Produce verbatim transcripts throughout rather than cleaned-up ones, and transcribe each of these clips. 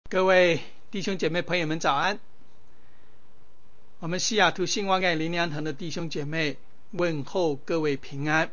各位弟兄姐妹朋友们早安，我们西雅图信望爱灵粮堂的弟兄姐妹问候各位平安。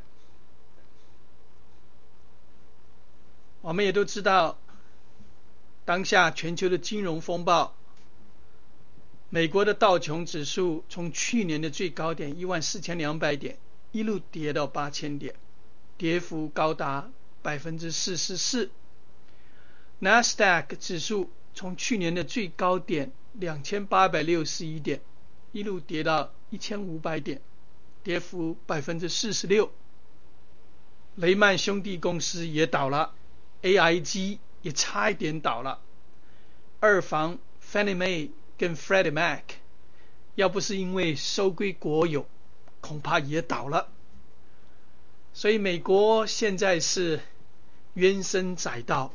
我们也都知道，当下全球的金融风暴，美国的道琼指数从去年的最高点一万四千两百点一路跌到八千点，跌幅高达 百分之四十四。 Nasdaq 指数从去年的最高点两千八百六十一点一路跌到一千五百点，跌幅 百分之四十六。 雷曼兄弟公司也倒了， A I G 也差一点倒了，二房 Fannie Mae 跟 Freddie Mac 要不是因为收归国有，恐怕也倒了。所以美国现在是怨声载道，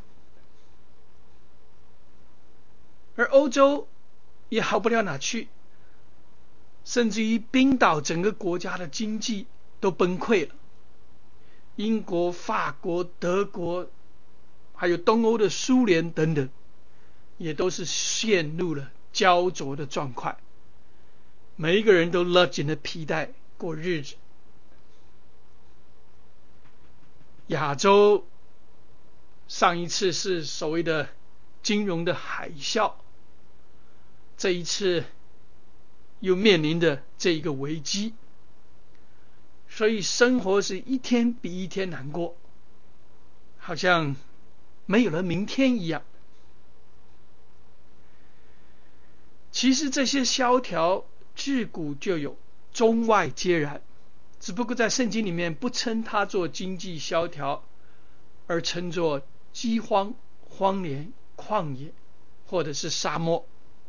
而欧洲也好不了哪去，甚至于冰岛整个国家的经济都崩溃了。英国、法国、德国还有东欧的苏联等等，也都是陷入了焦灼的状况，每一个人都勒紧了皮带过日子。亚洲上一次是所谓的金融的海啸，这一次又面临着这一个危机，所以生活是一天比一天难过，好像没有了明天一样。其实这些萧条自古就有，中外皆然，只不过在圣经里面不称它做经济萧条，而称作饥荒、荒年、旷野或者是沙漠。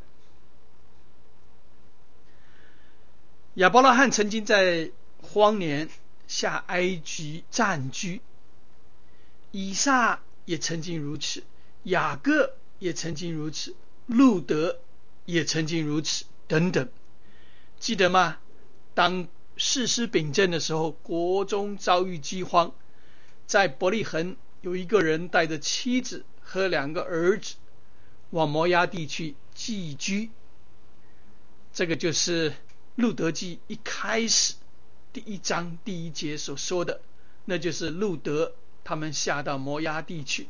亚伯拉罕曾经在荒年下埃及暂居，以撒也曾经如此，雅各也曾经如此，路德也曾经如此等等。记得吗？当士师秉政的时候，国中遭遇饥荒，在伯利恒有一个人带着妻子和两个儿子往摩押地去寄居。这个就是路德记一开始第一章第一节所说的，那就是路德他们下到摩押地去。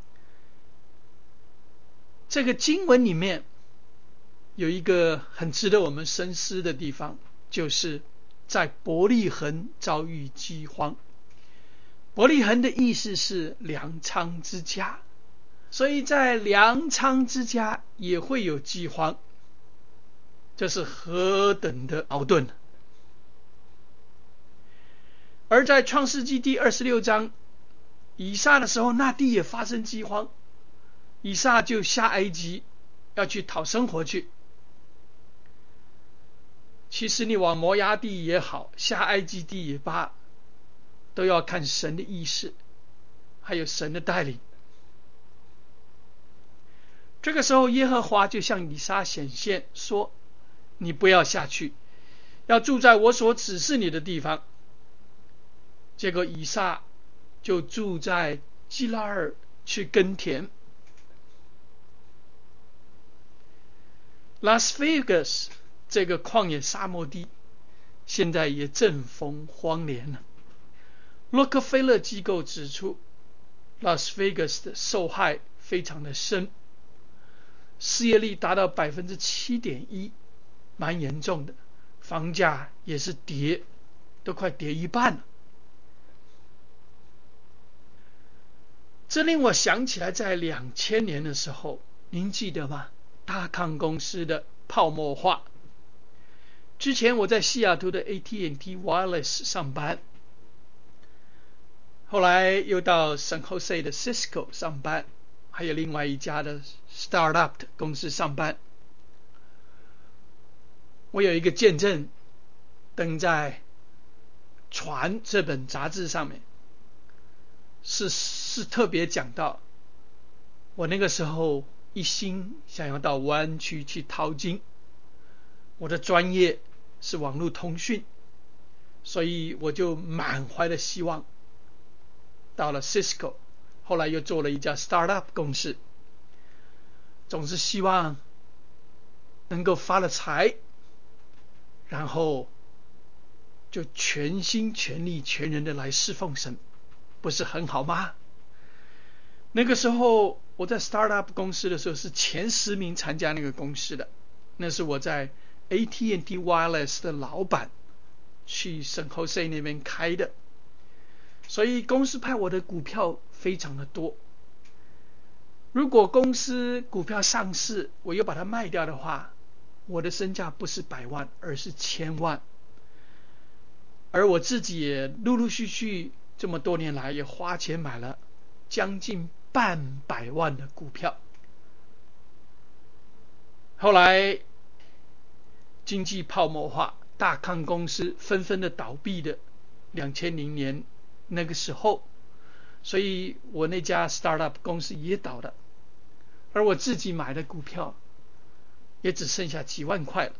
这个经文里面有一个很值得我们深思的地方，就是在伯利恒遭遇饥荒。伯利恒的意思是粮仓之家，所以在粮仓之家也会有饥荒，这是何等的矛盾。而在创世纪第二十六章以撒的时候，那地也发生饥荒，以撒就下埃及要去讨生活去。其实你往摩押地也好，下埃及地也罢，都要看神的意思，还有神的带领。这个时候耶和华就向以撒显现说，你不要下去，要住在我所指示你的地方。结果以撒就住在基拉尔去耕田。拉斯维加斯这个旷野沙漠地现在也正逢荒年了。洛克菲勒机构指出，拉斯维加斯的受害非常的深，失业率达到 百分之七点一， 蛮严重的，房价也是跌，都快跌一半了。这令我想起来在两千年的时候，您记得吗？大康公司的泡沫化。之前我在西雅图的 A T and T Wireless 上班，后来又到 San Jose 的 Cisco 上班，还有另外一家的 Startup 公司上班。我有一个见证登在传这本杂志上面，是是特别讲到我那个时候一心想要到湾区去淘金，我的专业是网络通讯，所以我就满怀的希望到了 Cisco， 后来又做了一家 Startup 公司。 总是希望能够发了财，然后就全心全力全人的来侍奉神，不是很好吗？那个时候我在 startup 公司的时候是前十名参加那个公司的，那是我在 A T and T Wireless 的老板去圣何塞那边开的，所以公司派我的股票非常的多。如果公司股票上市，我又把它卖掉的话，我的身价不是百万，而是千万。而我自己也陆陆续续这么多年来也花钱买了将近半百万的股票。后来经济泡沫化，大康公司纷纷的倒闭的两千零年那个时候，所以我那家 startup 公司也倒了，而我自己买的股票也只剩下几万块了。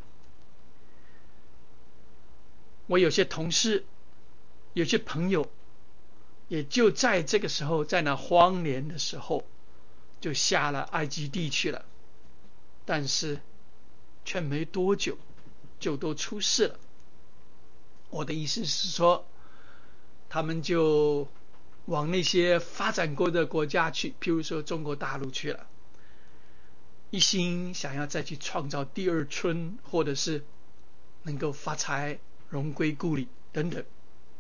我有些同事有些朋友也就在这个时候，在那荒年的时候就下了埃及地去了，但是却没多久就都出事了。我的意思是说，他们就往那些发展过的国家去，譬如说中国大陆去了，一心想要再去创造第二春，或者是能够发财荣归故里等等。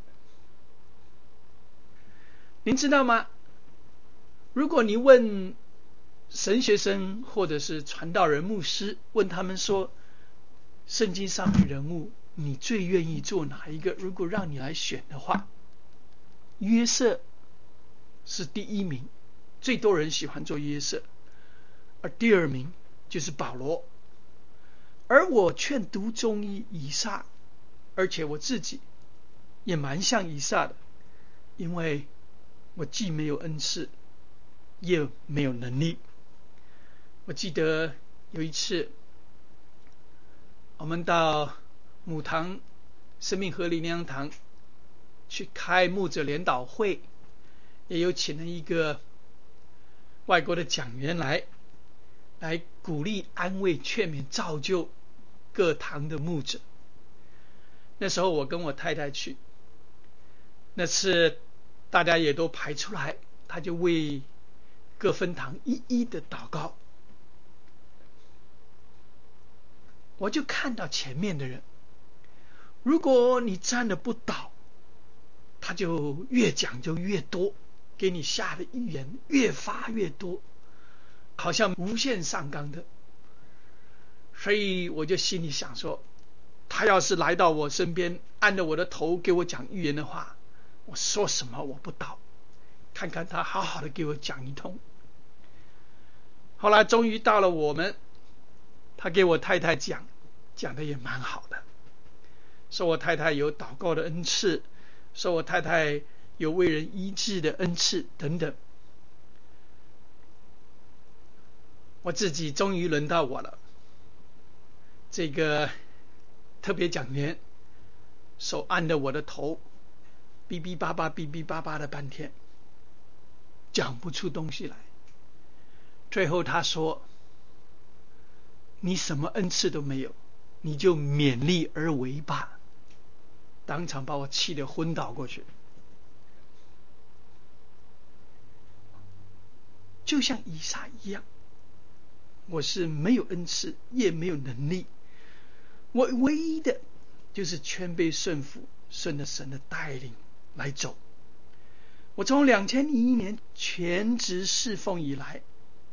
您知道吗？如果你问神学生或者是传道人牧师，问他们说圣经上的人物你最愿意做哪一个，如果让你来选的话，约瑟是第一名，最多人喜欢做约瑟，而第二名就是保罗。而我劝读中医以撒，而且我自己也蛮像以撒的，因为我既没有恩赐也没有能力。我记得有一次我们到母堂生命河灵粮堂去开牧者联祷会，也有请了一个外国的讲员来来鼓励安慰劝勉造就各堂的牧者。那时候我跟我太太去，那次大家也都排出来，他就为各分堂一一的祷告。我就看到前面的人，如果你站得不倒，他就越讲就越多，给你下的预言越发越多，好像无限上纲的。所以我就心里想说，他要是来到我身边，按着我的头给我讲预言的话，我说什么我不倒，看看他好好的给我讲一通。后来终于到了我们，他给我太太讲，讲的也蛮好的，说我太太有祷告的恩赐，说我太太有为人医治的恩赐等等。我自己终于轮到我了，这个特别讲员手按着我的头，哔哔叭叭哔哔叭叭的半天，讲不出东西来。最后他说，你什么恩赐都没有，你就勉力而为吧。当场把我气得昏倒过去。就像以撒一样，我是没有恩赐也没有能力，我唯一的就是谦卑顺服，顺着神的带领来走。我从两千零一年全职侍奉以来，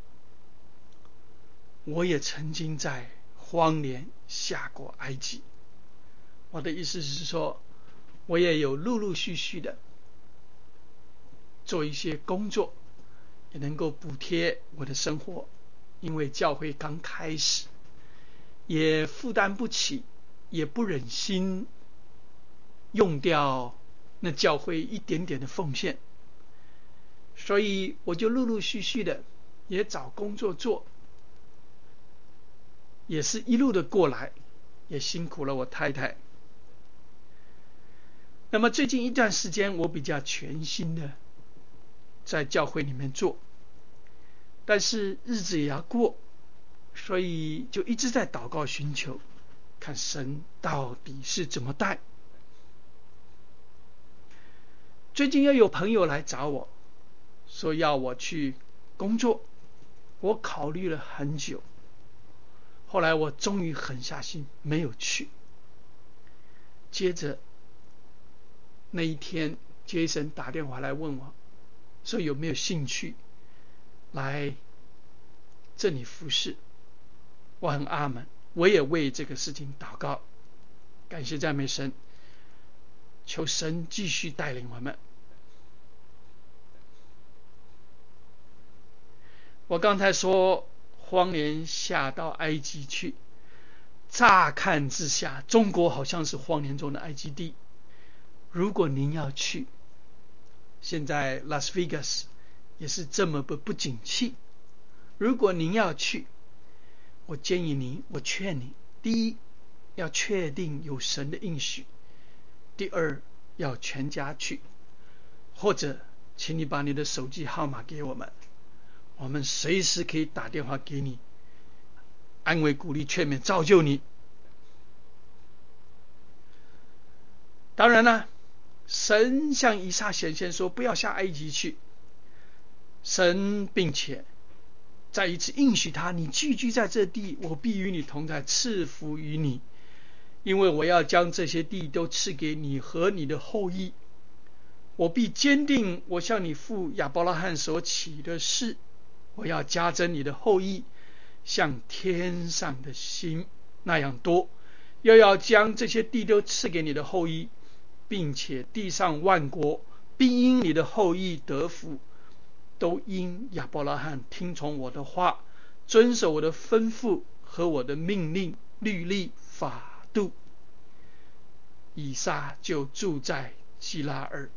我也曾经在荒年下过埃及。我的意思是说，我也有陆陆续续的做一些工作，也能够补贴我的生活，因为教会刚开始，也负担不起，也不忍心用掉那教会一点点的奉献，所以我就陆陆续续的也找工作做，也是一路的过来，也辛苦了我太太。那么最近一段时间我比较全心的在教会里面做，但是日子也要过， 所以就一直在祷告寻求，看神到底是怎么带。最近又有朋友来找我，说要我去工作，我考虑了很久，后来我终于狠下心没有去。接着那一天，杰森打电话来问我，说有没有兴趣来这里服侍。我很阿门，我也为这个事情祷告，感谢赞美神，求神继续带领我们。我刚才说荒年下到埃及去，乍看之下中国好像是荒年中的埃及地。如果您要去，现在拉斯维加斯也是这么不不景气，如果您要去，我建议您，我劝你，第一要确定有神的应许，第二要全家去，或者请你把你的手机号码给我们，我们随时可以打电话给你，安慰鼓励劝勉造就你。当然了，神向以撒显现说不要下埃及去，神并且再一次应许他，你寄居在这地，我必与你同在，赐福于你，因为我要将这些地都赐给你和你的后裔，我必坚定我向你父亚伯拉罕所起的事，我要加增你的后裔，像天上的星那样多，又要将这些地都赐给你的后裔，并且地上万国必因你的后裔得福，都因亚伯拉罕听从我的话，遵守我的吩咐和我的命令、律例、法度。以撒就住在基拉尔。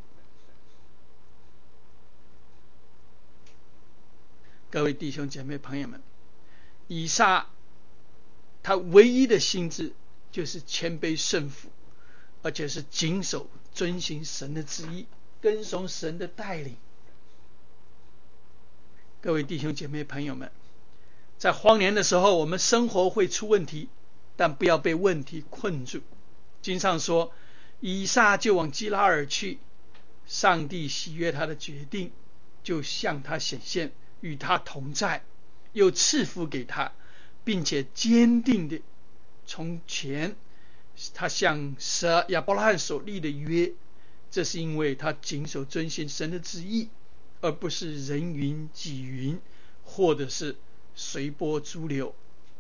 各位弟兄姐妹朋友们，以撒他唯一的心志就是谦卑顺服，而且是谨守遵行神的旨意，跟从神的带领。各位弟兄姐妹朋友们，在荒年的时候，我们生活会出问题，但不要被问题困住。经上说，以撒就往基拉尔去，上帝喜悦他的决定，就向他显现，与他同在，又赐福给他，并且坚定的从前他向亚伯拉罕所立的约，这是因为他谨守遵行神的旨意，而不是人云己云，或者是随波逐流。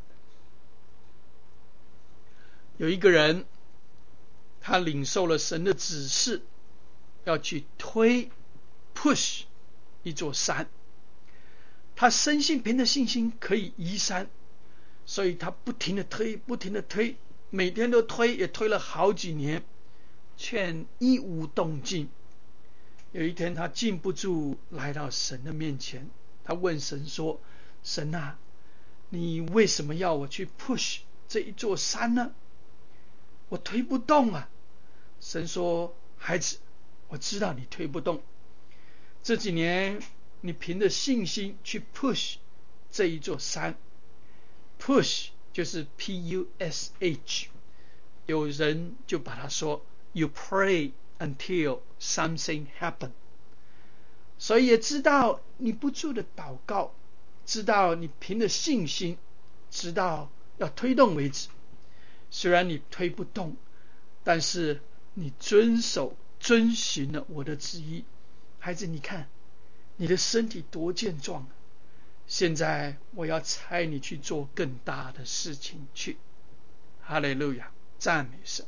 有一个人，他领受了神的指示，要去推 push 一座山，他深信凭着信心可以移山，所以他不停的推不停的推，每天都推，也推了好几年，却一无动静。有一天他禁不住来到神的面前，他问神说，神啊，你为什么要我去 push 这一座山呢？我推不动啊。神说，孩子，我知道你推不动，这几年你凭着信心去 push 这一座山。 push 就是 P U S H， 有人就把它说 You pray until something happen， 所以也知道你不住的祷告，知道你凭着信心，直到要推动为止。虽然你推不动，但是你遵守遵循了我的旨意。孩子，你看你的身体多健壮啊，现在我要差你去做更大的事情去。哈利路亚，赞美神。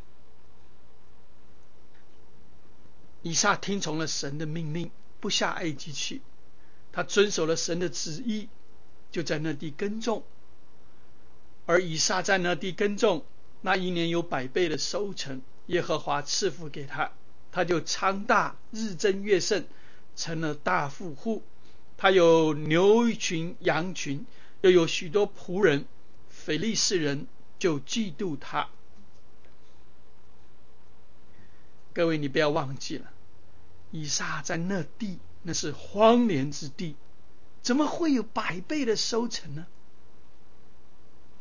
以撒听从了神的命令，不下埃及去，他遵守了神的旨意，就在那地耕种。而以撒在那地耕种，那一年有百倍的收成，耶和华赐福给他，他就昌大，日增月盛，成了大富户。他有牛群羊群，又有许多仆人，非利士人就嫉妒他。各位，你不要忘记了，以撒在那地，那是荒年之地，怎么会有百倍的收成呢？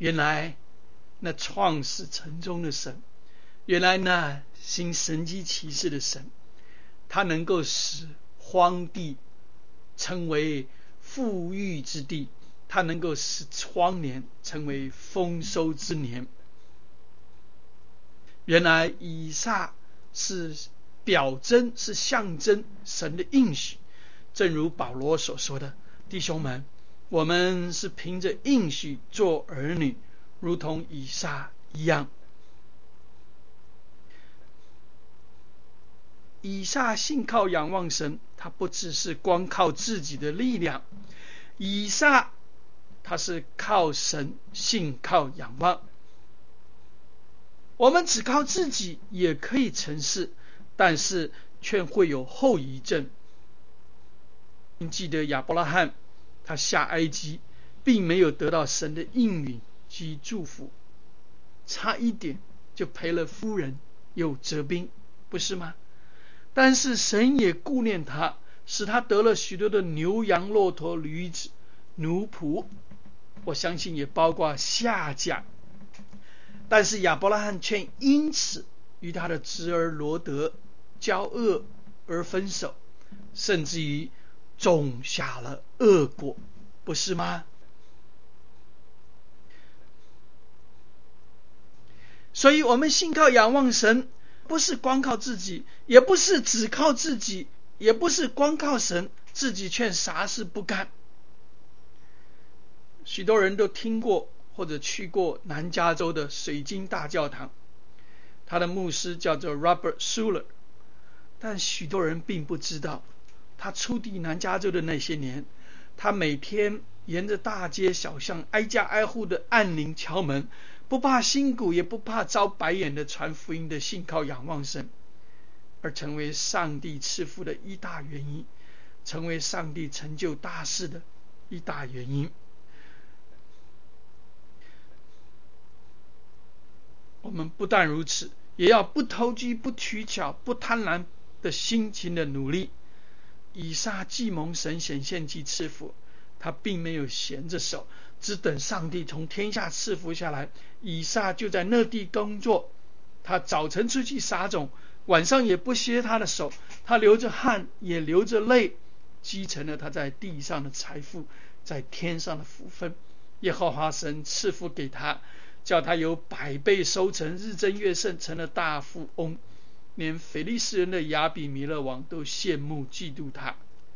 原来那创始成终的神，原来那行神迹奇事的神，他能够使荒地成为富裕之地，他能够使荒年成为丰收之年。原来以撒是表征，是象征神的应许，正如保罗所说的，弟兄们，我们是凭着应许做儿女，如同以撒一样。以撒信靠仰望神，他不只是光靠自己的力量，以撒他是靠神，信靠仰望。我们只靠自己也可以成事，但是却会有后遗症。你记得亚伯拉罕他下埃及，并没有得到神的应允及祝福，差一点就赔了夫人，又折兵，不是吗？但是神也顾念他，使他得了许多的牛羊骆驼驴子奴仆，我相信也包括下甲。但是亚伯拉罕却因此与他的侄儿罗德交恶而分手，甚至于种下了恶果，不是吗？所以我们信靠仰望神，不是光靠自己，也不是只靠自己，也不是光靠神，自己却啥事不干。许多人都听过或者去过南加州的水晶大教堂，他的牧师叫做 Robert Schuller， 但许多人并不知道，他初抵南加州的那些年，他每天沿着大街小巷挨家挨户的按铃敲门，不怕辛苦也不怕遭白眼的传福音的信靠仰望神，而成为上帝赐福的一大原因，成为上帝成就大事的一大原因。我们不但如此，也要不投机不取巧不贪婪的辛勤的努力。以撒既蒙神显现及赐福，他并没有闲着手，只等上帝从天下赐福下来。以撒就在那地工作，他早晨出去撒种，晚上也不歇他的手，他流着汗也流着泪，积成了他在地上的财富，在天上的福分。耶和华神赐福给他，叫他有百倍收成，日增月盛，成了大富翁，连腓利士人的亚比米勒王都羡慕嫉妒他。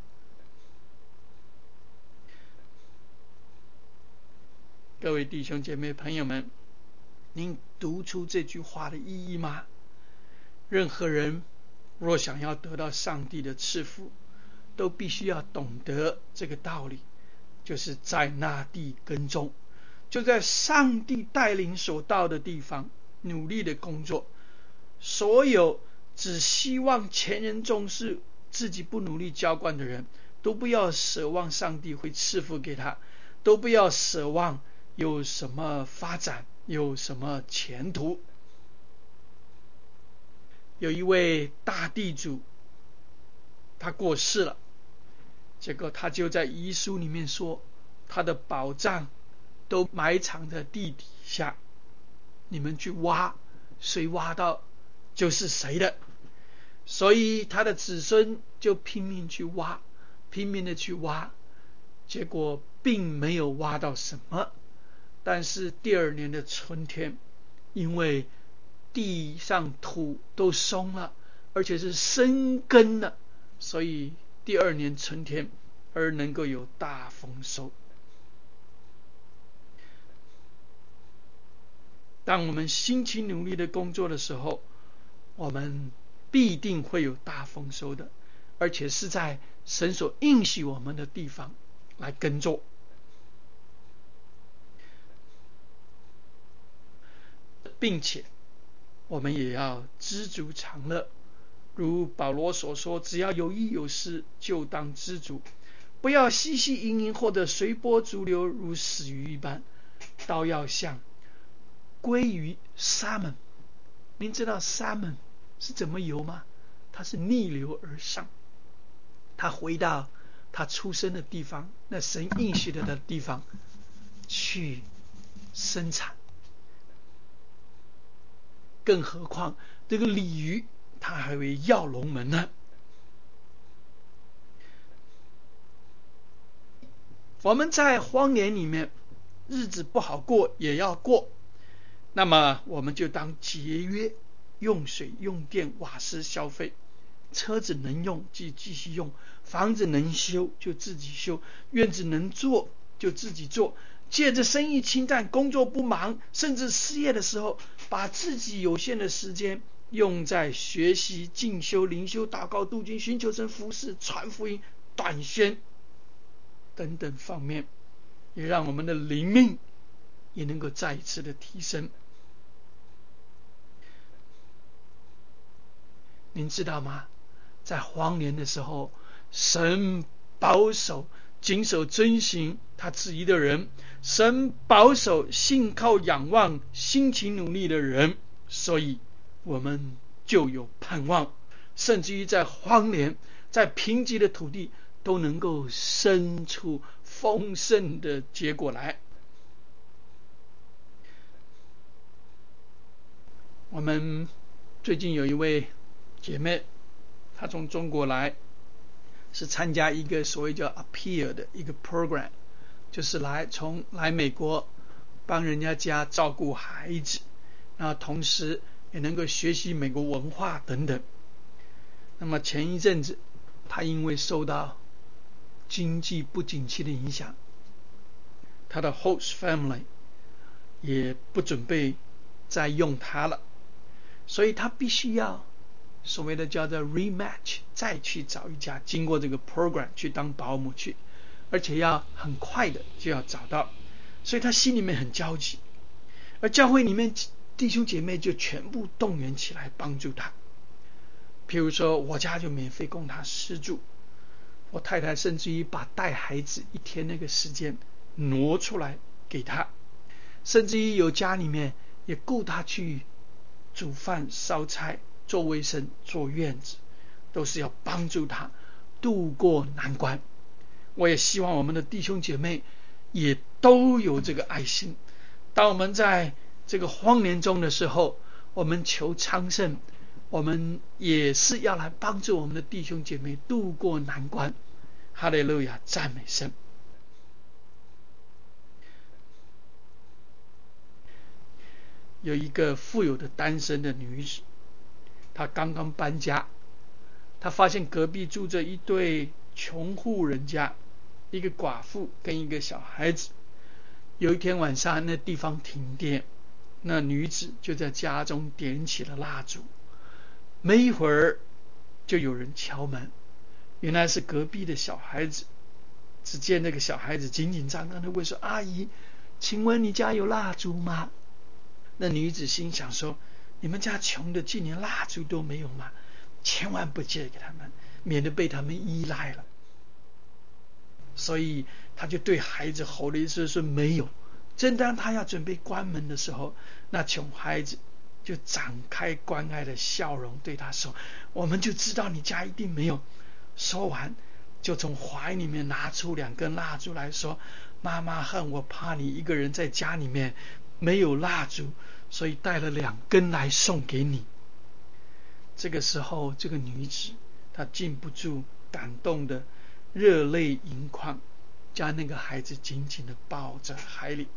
各位弟兄姐妹朋友们，您读出这句话的意义吗？任何人若想要得到上帝的赐福，都必须要懂得这个道理，就是在那地耕种，就在上帝带领所到的地方努力的工作。所有只希望前人种事，自己不努力浇灌的人，都不要奢望上帝会赐福给他，都不要奢望有什么发展，有什么前途。有一位大地主，他过世了，结果他就在遗书里面说，他的宝藏都埋藏在地底下，你们去挖，谁挖到就是谁的。所以他的子孙就拼命去挖，拼命的去挖，结果并没有挖到什么。但是第二年的春天，因为地上土都松了，而且是生根了，所以第二年春天而能够有大丰收。当我们辛勤努力的工作的时候，我们必定会有大丰收的，而且是在神所应许我们的地方来耕作。并且我们也要知足常乐，如保罗所说，只要有益有事，就当知足，不要嬉戏盈盈，或者随波逐流，如死鱼一般，倒要像鲑鱼 salmon。 您知道 salmon 是怎么游吗？它是逆流而上，它回到它出生的地方，那神应许的的地方去生产。更何况这个鲤鱼它还会跃龙门呢。我们在荒年里面日子不好过也要过，那么我们就当节约用水用电瓦斯消费，车子能用就继续用，房子能修就自己修，院子能做就自己做，借着生意清淡，工作不忙，甚至失业的时候，把自己有限的时间用在学习进修灵修祷告读经寻求神服事传福音短宣等等方面，也让我们的灵命也能够再一次的提升。您知道吗？在荒年的时候，神保守谨守遵行他旨意的人，神保守信靠仰望辛勤努力的人，所以我们就有盼望，甚至于在荒年在贫瘠的土地都能够生出丰盛的结果来。我们最近有一位姐妹，她从中国来，是参加一个所谓叫 appeal 的一个 program， 就是来从来美国帮人家家照顾孩子，然后同时也能够学习美国文化等等。那么前一阵子她因为受到经济不景气的影响，她的 host family 也不准备再用她了，所以她必须要所谓的叫做 rematch， 再去找一家经过这个 program 去当保姆去，而且要很快的就要找到，所以他心里面很焦急。而教会里面弟兄姐妹就全部动员起来帮助他，譬如说我家就免费供他吃住，我太太甚至于把带孩子一天那个时间挪出来给他，甚至于有家里面也雇他去煮饭烧菜做卫生做院子，都是要帮助他度过难关。我也希望我们的弟兄姐妹也都有这个爱心，当我们在这个荒年中的时候，我们求昌盛，我们也是要来帮助我们的弟兄姐妹度过难关。哈利路亚，赞美神。有一个富有的单身的女子，她刚刚搬家，她发现隔壁住着一对穷户人家，一个寡妇跟一个小孩子。有一天晚上那地方停电，那女子就在家中点起了蜡烛，没一会儿就有人敲门，原来是隔壁的小孩子。只见那个小孩子紧紧张张的问说，阿姨，请问你家有蜡烛吗？那女子心想说，你们家穷的竟连蜡烛都没有吗？千万不借给他们，免得被他们依赖了。所以他就对孩子吼了一声说没有。正当他要准备关门的时候，那穷孩子就展开关爱的笑容对他说，我们就知道你家一定没有。说完就从怀里面拿出两根蜡烛来说，妈妈恨我怕你一个人在家里面没有蜡烛，所以带了两根来送给你。这个时候这个女子她禁不住感动的热泪盈眶，将那个孩子紧紧的抱在怀里。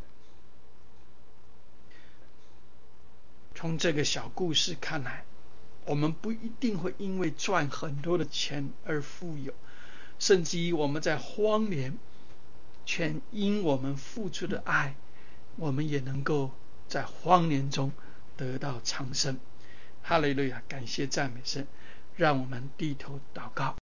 从这个小故事看来，我们不一定会因为赚很多的钱而富有，甚至于我们在荒年全因我们付出的爱，我们也能够在荒年中得到长生。哈利路亚，感谢赞美神，让我们低头祷告。